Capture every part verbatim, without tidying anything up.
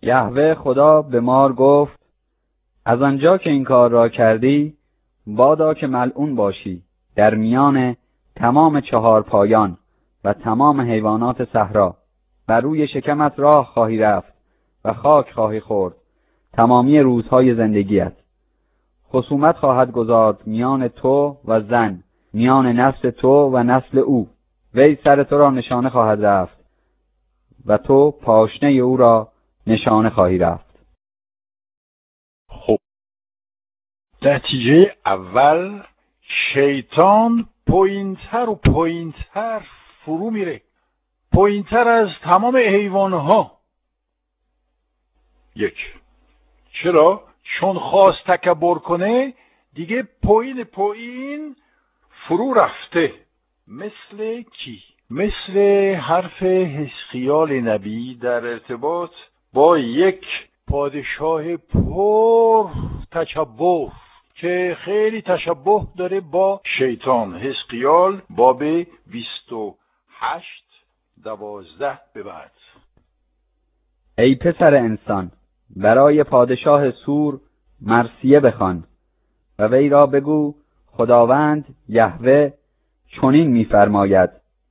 یهوه خدا به مار گفت: از آنجا که این کار را کردی، بادا که ملعون باشی در میان تمام چهار پایان و تمام حیوانات صحرا. بر روی شکمت راه خواهی رفت و خاک خواهی خورد تمامی روزهای زندگیت. خصومت خواهد گذارد میان تو و زن، میان نسل تو و نسل او. وی سر تو را نشانه خواهد رفت و تو پاشنه او را نشانه خواهی رفت. خب نتیجه اول، شیطان پایین‌تر و پایین‌تر فرو میره، پایین‌تر از تمام حیوانها. یک، چرا؟ چون خواست تکبر کنه، دیگه پایین پایین فرو رفته. مثل کی؟ مثل حرف حزقیال نبی در ارتباط با یک پادشاه پر تکبر که خیلی تشبه داره با شیطان. حزقیال باب بیست و هشت دوازده به بعد. ای پسر انسان، برای پادشاه سور مرثیه بخوان و وی را بگو خداوند یهوه چنین می‌فرماید: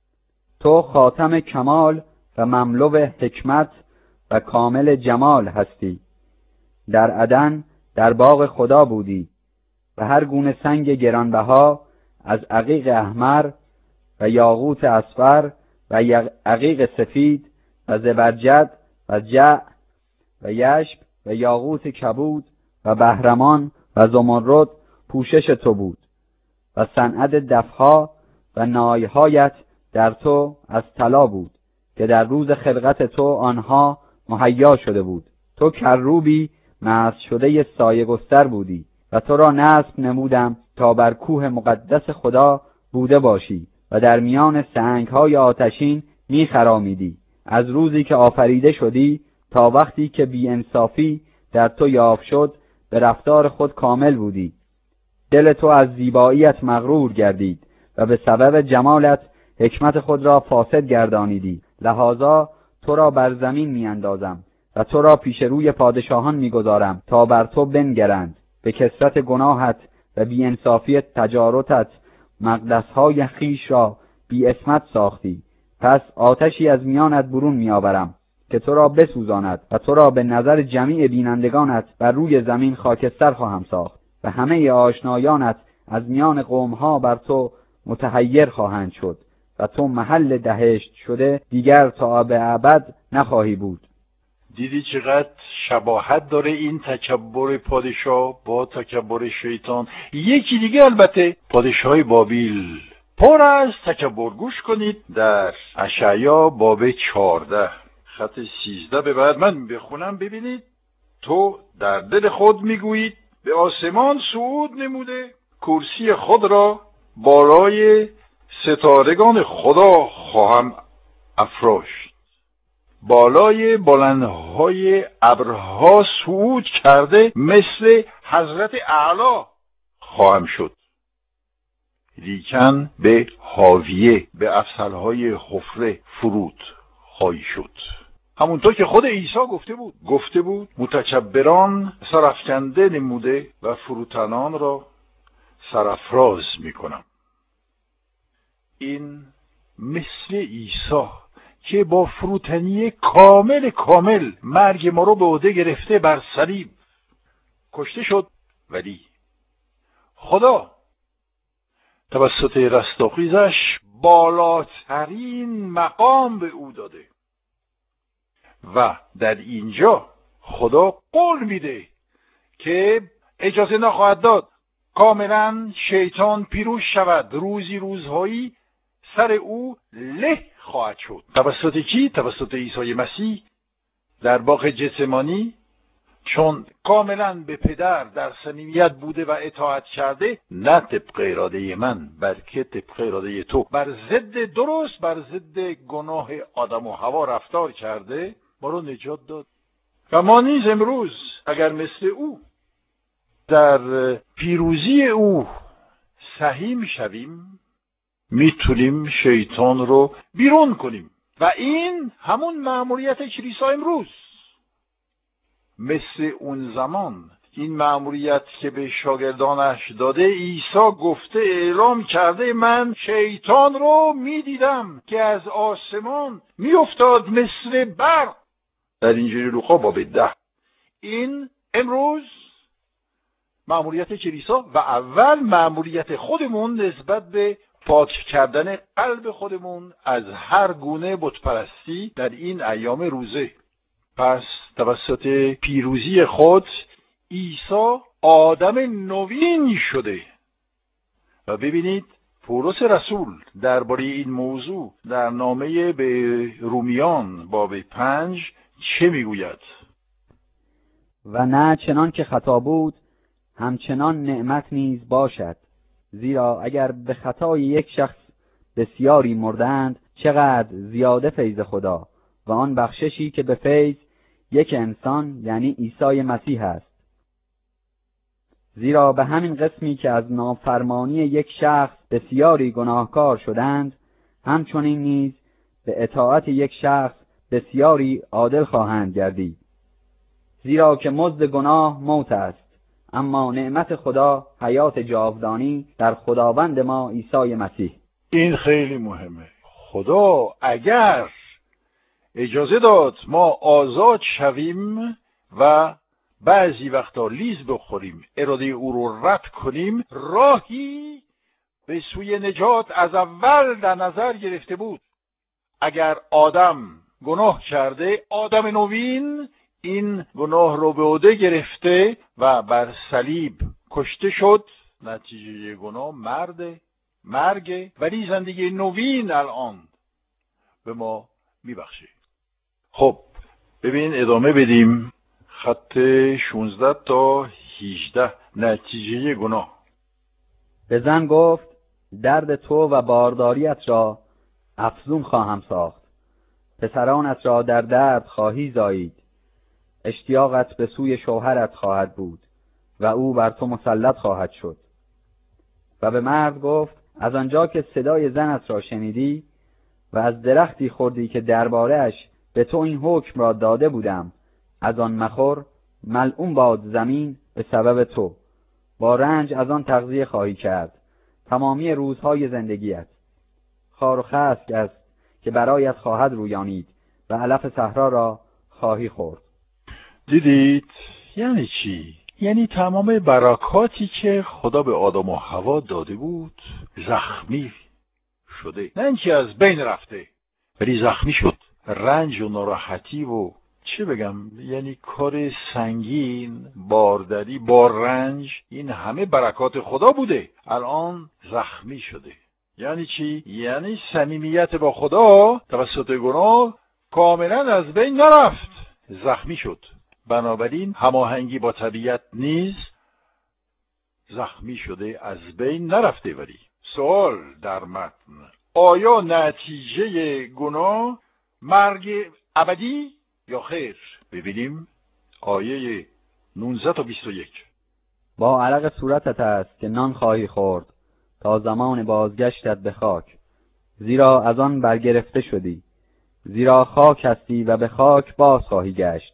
تو خاتم کمال و مملو حکمت و کامل جمال هستی. در عدن در باغ خدا بودی و هر گونه سنگ گرانبها از عقیق احمر و یاقوت اصفر و عقیق سفید و زبرجد و جع و یشب و یاقوت کبود و بهرمان و زمرد پوشش تو بود و صنعت دفها و نایهایت در تو از طلا بود که در روز خلقت تو آنها مهیا شده بود. تو کروبی مست شده سایه گستر بودی و تو را نصب نمودم تا بر کوه مقدس خدا بوده باشی و در میان سنگ‌های آتشین می‌خرامیدی. از روزی که آفریده شدی تا وقتی که بی‌انصافی در تو یافت شد، به رفتار خود کامل بودی. دل تو از زیباییت مغرور گردید و به سبب جمالت حکمت خود را فاسد گردانیدی. لحاظا تو را بر زمین میاندازم و تو را پیش روی پادشاهان میگذارم تا بر تو بنگرند. به کثرت گناهت و بی‌انصافی تجارتت مقدسهای خیش را بی اسمت ساختی. پس آتشی از میانت برون میآورم که تو را بسوزاند و تو را به نظر جمیع بینندگانت بر روی زمین خاکستر خواهم ساخت و همه آشنایانت از میان قومها بر تو متحیر خواهند شد و تو محل دهشت شده دیگر تا به ابد نخواهی بود. دیدی چقدر شباهت داره این تکبر پادشاه با تکبر شیطان؟ یکی دیگه البته پادشاه بابیل پر از تکبر. گوش کنید در اشعیا باب چهارده خط سیزده به بعد من بخونم ببینید. تو در دل خود میگویید به آسمان صعود نموده، کرسی خود را بالای ستارگان خدا خواهم افراشت. بالای بلندهای ابرها صعود کرده مثل حضرت اعلی خواهم شد. لیکن به حاویه، به افسرهای حفره فرود خواهی شد. همونطور که خود عیسی گفته بود گفته بود متکبران سرافکنده نموده و فروتنان را سرافراز میکنم. این مثل عیسی که با فروتنی کامل کامل مرگ ما رو به عهده گرفته بر صلیب کشته شد، ولی خدا توسط رستاخیزش بالاترین مقام به او داده و در اینجا خدا قول میده که اجازه نخواهد داد کاملا شیطان پیروز شود. روزی روزهایی سر او له خواهد شد. توسط کی؟ توسط عیسی مسیح در باغ گتسمانی، چون کاملا به پدر در صمیمیت بوده و اطاعت کرده، نه طبق اراده من بلکه طبق اراده تو، بر ضد درست، بر ضد گناه آدم و حوا رفتار کرده، ما رو نجات داد. و ما نیز امروز اگر مثل او در پیروزی او سهیم شویم، میتونیم شیطان رو بیرون کنیم و این همون مأموریت کلیسا امروز. مثل اون زمان این مأموریت که به شاگردانش داده، عیسی گفته اعلام کرده من شیطان رو میدیدم که از آسمان میافتاد مثل برق، در انجیل لوقا باب ده. این امروز مأموریت کلیسا و اول مأموریت خودمون نسبت به پاک کردن قلب خودمون از هر گونه بتپرستی در این ایام روزه. پس توسط پیروزی خود عیسی آدم نوین شده. و ببینید پولس رسول درباره این موضوع در نامه به رومیان باب پنج چه میگوید؟ و نه چنان که خطا بود همچنان نعمت نیز باشد، زیرا اگر به خطای یک شخص بسیاری مردند، چقدر زیاده فیض خدا و آن بخششی که به فیض یک انسان یعنی عیسی مسیح است. زیرا به همین قسمی که از نافرمانی یک شخص بسیاری گناهکار شدند، همچنین نیز به اطاعت یک شخص بسیاری عادل خواهند گردید. زیرا که مزد گناه موت است، اما نعمت خدا حیات جاودانی در خداوند ما عیسی مسیح. این خیلی مهمه. خدا اگر اجازه داد ما آزاد شویم و بعضی وقتا لیز بخوریم، اراده او رو رد کنیم، راهی به سوی نجات از اول در نظر گرفته بود. اگر آدم گناه کرده، آدم نوین این گناه رو به عهده گرفته و بر صلیب کشته شد. نتیجه گناه مرد مرگ، ولی زندگی نوین الان به ما میبخشه. خب ببین ادامه بدیم. خط شانزده تا هجده، نتیجه گناه. به زن گفت درد تو و بارداریت را افزون خواهم ساخت، پسرانت را در درد خواهی زایید، اشتیاقت به سوی شوهرت خواهد بود و او بر تو مسلط خواهد شد. و به مرد گفت از آنجا که صدای زنت را شنیدی و از درختی خوردی که درباره‌اش به تو این حکم را داده بودم، از آن مخور، ملعون باد زمین به سبب تو، با رنج از آن تغذیه خواهی کرد تمامی روزهای زندگیت. خار و خسک است که برایت خواهد رویانید و علف صحرا را خواهی خورد. دیدید یعنی چی؟ یعنی تمام برکاتی که خدا به آدم و حوا داده بود زخمی شده، نه اینکه از بین رفته، ولی زخمی شد. رنج و ناراحتی و چه بگم، یعنی کار سنگین، بارداری، با رنج، این همه برکات خدا بوده، الان زخمی شده. یعنی چی؟ یعنی صمیمیت با خدا توسط گناه کاملا از بین نرفت، زخمی شد. بنابراین هماهنگی با طبیعت نیز زخمی شده، از بین نرفته. ولی سوال در متن، آیا نتیجه گناه مرگ ابدی یا خیر؟ ببینیم آیه نوزده تا بیست و یک. با عرق صورتت است که نان خواهی خورد تا زمان بازگشتت به خاک، زیرا از آن برگرفته شدی، زیرا خاک هستی و به خاک باز خواهی گشت.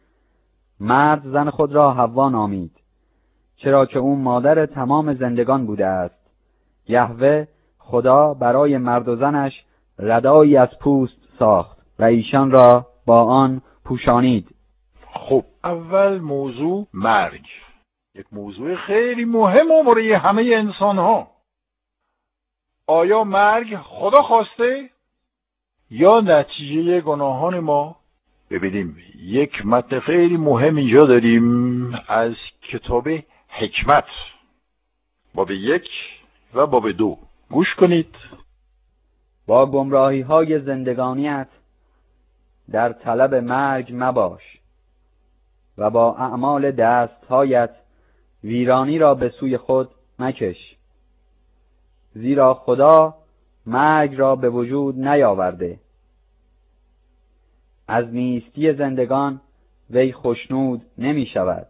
مرد زن خود را حوا نامید، چرا که او مادر تمام زندگان بوده است. یهوه خدا برای مرد و زنش ردایی از پوست ساخت و ایشان را با آن پوشانید. خب اول موضوع مرگ، یک موضوع خیلی مهم و برای همه انسان ها. آیا مرگ خدا خواسته یا نتیجه گناهان ما؟ ببینیم یک متن خیلی مهم اینجا داریم از کتاب حکمت باب یک و باب دو. گوش کنید. با گمراهی های زندگانیت در طلب مرگ مباش و با اعمال دستهایت ویرانی را به سوی خود مکش، زیرا خدا مرگ را به وجود نیاورده. از نیستی زندگان وی خوشنود نمی شود.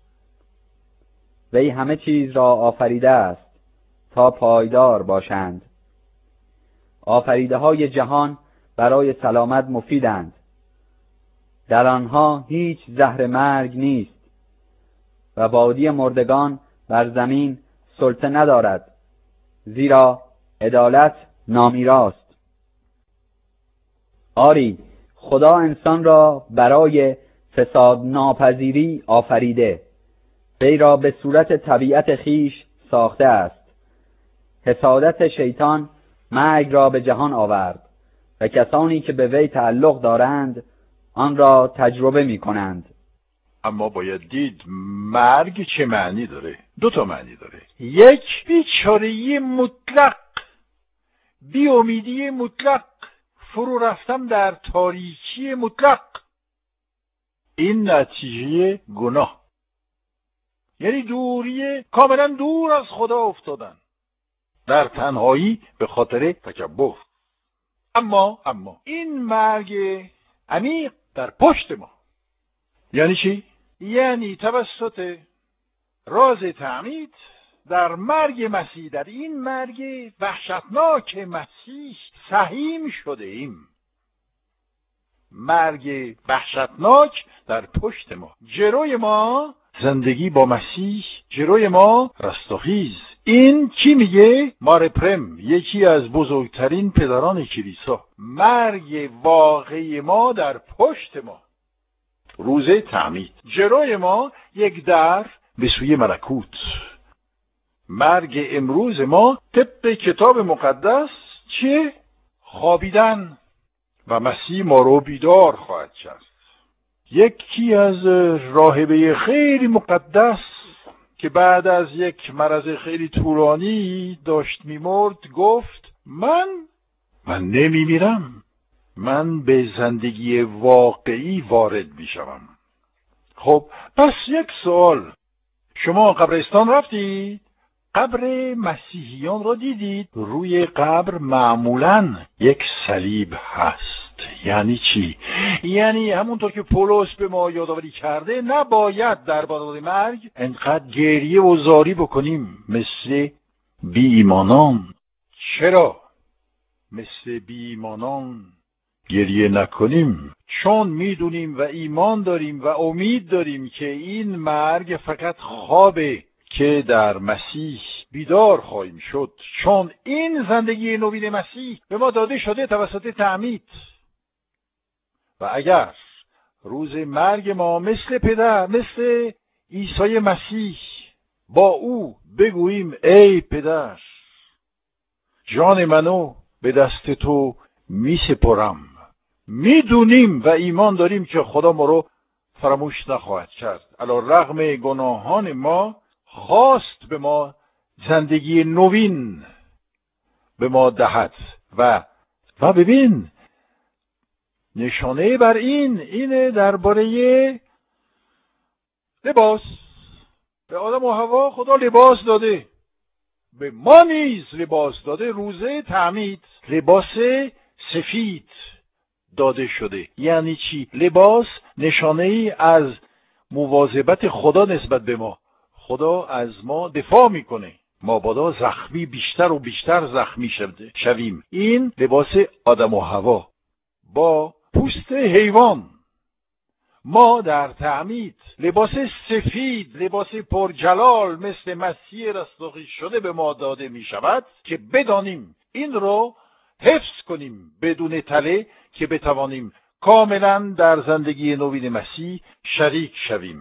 وی همه چیز را آفریده است تا پایدار باشند. آفریده های جهان برای سلامت مفیدند، در آنها هیچ زهر مرگ نیست و بادی مردگان بر زمین سلطه ندارد، زیرا عدالت نامیراست. آری، خدا انسان را برای فساد ناپذیری آفریده، وی را به صورت طبیعت خیش ساخته است. حسادت شیطان مرگ را به جهان آورد و کسانی که به وی تعلق دارند آن را تجربه می کنند. اما باید دید مرگ چه معنی داره. دو تا معنی داره. یک، بیچارگی مطلق، بی امیدی مطلق، فرو رفتم در تاریکی مطلق. این نتیجه گناه، یعنی دوری، کاملا دور از خدا افتادن، در تنهایی به خاطر تکبر. اما اما این مرگ عمیق در پشت ما یعنی چی؟ یعنی توسط راز تعمید در مرگ مسیح، در این مرگ وحشتناک مسیح سهیم شده ایم. مرگ وحشتناک در پشت ما، جلوی ما زندگی با مسیح، جلوی ما رستاخیز. این کی میگه؟ مار پرم، یکی از بزرگترین پدران کلیسا. مرگ واقعی ما در پشت ما، روز تعمید، جلوی ما یک در به سوی ملکوت. مرگ امروز ما طبق کتاب مقدس چه؟ خوابیدن، و مسیح ما رو بیدار خواهد کرد. یکی از راهبه خیلی مقدس که بعد از یک مرض خیلی طولانی داشت میمرد گفت من من نمیمیرم، من به زندگی واقعی وارد میشم. خب پس یک سوال، شما قبرستان رفتید؟ قبر مسیحیان را دیدید؟ روی قبر معمولاً یک صلیب هست. یعنی چی؟ یعنی همونطور که پولس به ما یادآوری کرده نباید در برابر مرگ انقدر گریه و زاری بکنیم مثل بی ایمانان. چرا مثل بی ایمانان گریه نکنیم؟ چون میدونیم و ایمان داریم و امید داریم که این مرگ فقط خوابه که در مسیح بیدار خواهیم شد، چون این زندگی نوین مسیح به ما داده شده توسط تعمید. و اگر روز مرگ ما مثل پدر، مثل عیسی مسیح با او بگوییم ای پدر، جان منو به دست تو می سپرم، میدونیم و ایمان داریم که خدا ما رو فراموش نخواهد کرد. علی رغم گناهان ما خواست به ما زندگی نوین به ما دهد. و و ببین نشانه بر این اینه درباره لباس. به آدم و حوا خدا لباس داده، به ما نیز لباس داده. روزه تعمید لباس سفید داده شده. یعنی چی؟ لباس نشانه ای از مواظبت خدا نسبت به ما. خدا از ما دفاع میکنه، ما بادا زخمی بیشتر و بیشتر زخمی شویم. این لباس آدم و حوا با پوست حیوان. ما در تعمید لباس سفید، لباس پرجلال مثل مسیح رستاخیز شده به ما داده می شود که بدانیم این رو حفظ کنیم بدون تله، که بتوانیم کاملا در زندگی نوین مسیح شریک شویم.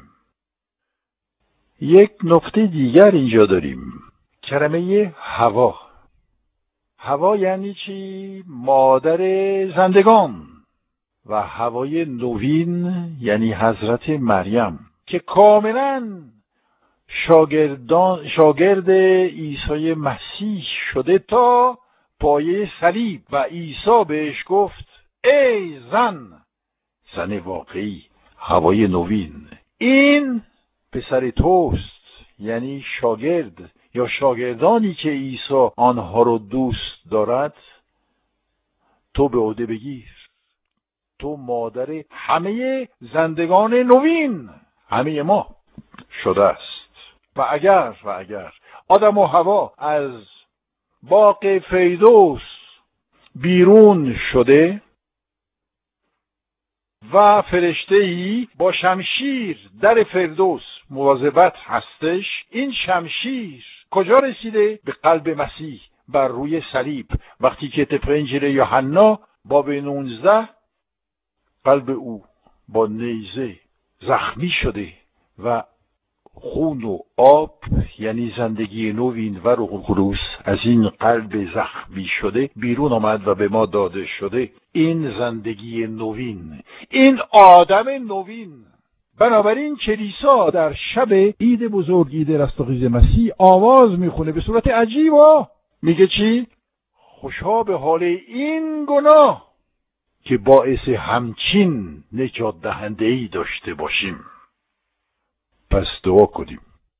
یک نکته دیگر اینجا داریم، کلمه حوا. حوا یعنی چی؟ مادر زندگان. و حوای نوین یعنی حضرت مریم که کاملا شاگردان شاگرد عیسی مسیح شده تا پایه صلیب. و عیسی بهش گفت ای زن، زن واقعی، حوای نوین، این پسر توست. یعنی شاگرد یا شاگردانی که عیسی آنها رو دوست دارد تو به عهده بگیر. تو مادر همه زندگان نوین، همه ما شده است. و اگر و اگر آدم و حوا از باغ فیردوس بیرون شده و فرشته‌ای با شمشیر در فردوس مواظبت هستش. این شمشیر کجا رسیده؟ به قلب مسیح بر روی صلیب. وقتی که طبق انجیل یوحنا باب نوزده قلب او با نیزه زخمی شده و خون و آب، یعنی زندگی نوین و روح القدس از این قلب زخمی شده بیرون آمد و به ما داده شده. این زندگی نوین، این آدم نوین. بنابراین کلیسا در شب عید بزرگ، عید رستاخیز مسیح، آواز میخونه به صورت عجیبا. میگه چی؟ خوشا به حال این گناه که باعث همچین نجات دهنده ای داشته باشیم. پس دعا کنیم.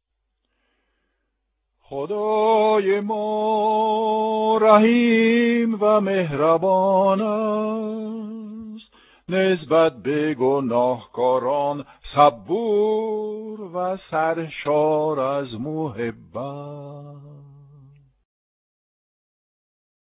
خدای ما رحیم و مهربان است، نسبت به گناهکاران صبور و سرشار از محبت.